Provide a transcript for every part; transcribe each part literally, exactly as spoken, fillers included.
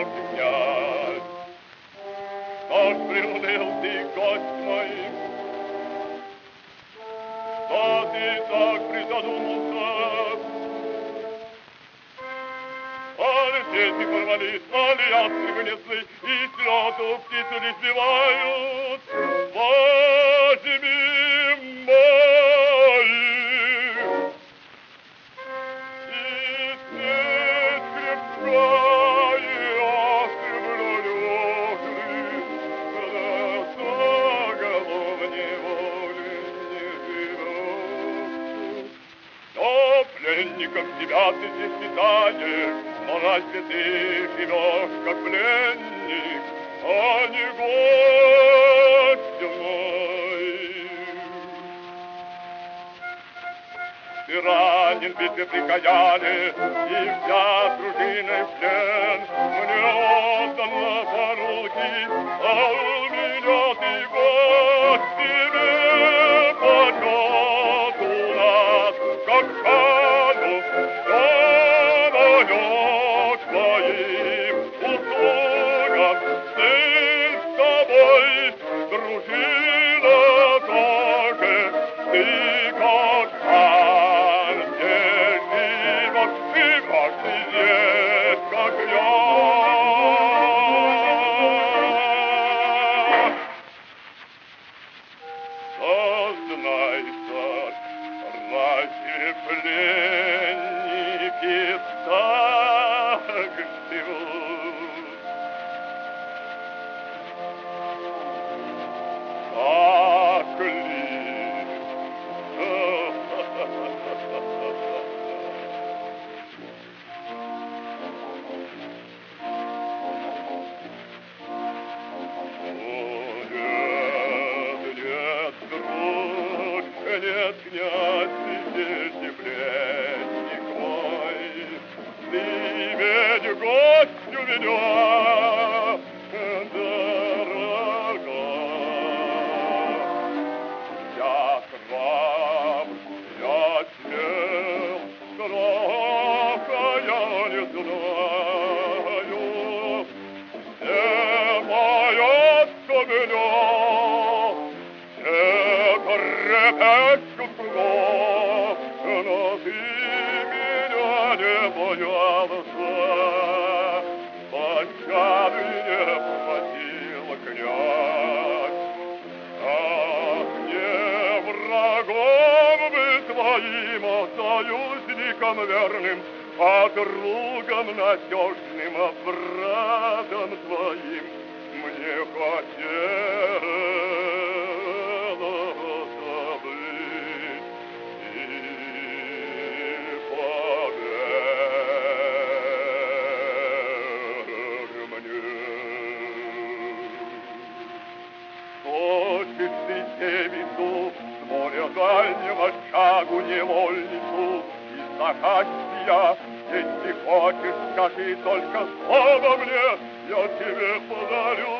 великий князь. Что ж принудил ты, гость мой? Что ты так призадумался? Али сети формалист, али ястребы несны, и слету птицы не сбивают. Возьми мои. И снеть крепка, и ястребы нелёгры, да заголов неволи не живут. Но пленником тебя ты здесь питаешь, но разве ты живешь как пленник, а не гость мой? Ты ранен в битве при Каяне, и взят дружиной в плен. Мне отдано по руки, а у меня ты гость, тебе почет у нас, как хану, что даешь твоим услугам. Сын с тобой, дружина тоже, ты как хан здесь живешь, ты каждый здесь, как я. Сознайся, разве пленники так живут? Так ли? Нет, князь, ты здесь не пленник мой, ты ведь гость у меня, дорога. Я раб, я смел, страха я не знаю, все боятся меня, все трепещут кругом, но ты меня не боялся, пощады не просил князь. Ах, не врагом бы твоим, а союзником верным, а другом надежным, а братом твоим мне хотелось забыть и поверь мне. Хочешь ты девицу с моря дальнего, шагу невольницу из Захастья, если хочешь, скажи только слово мне, я тебе подарю.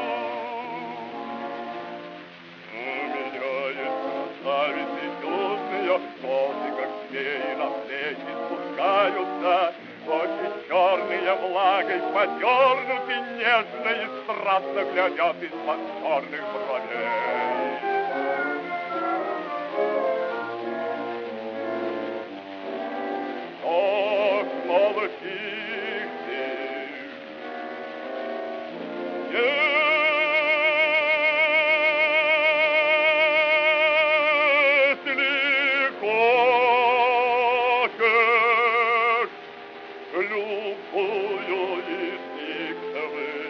У меня есть красавицы чудные, косы, как змеи, на плечи спускаются, очи черные влагой подернуты, нежно и страстно глядят из-под черных бровей. Ох, молчишь ты, если хочешь любую из них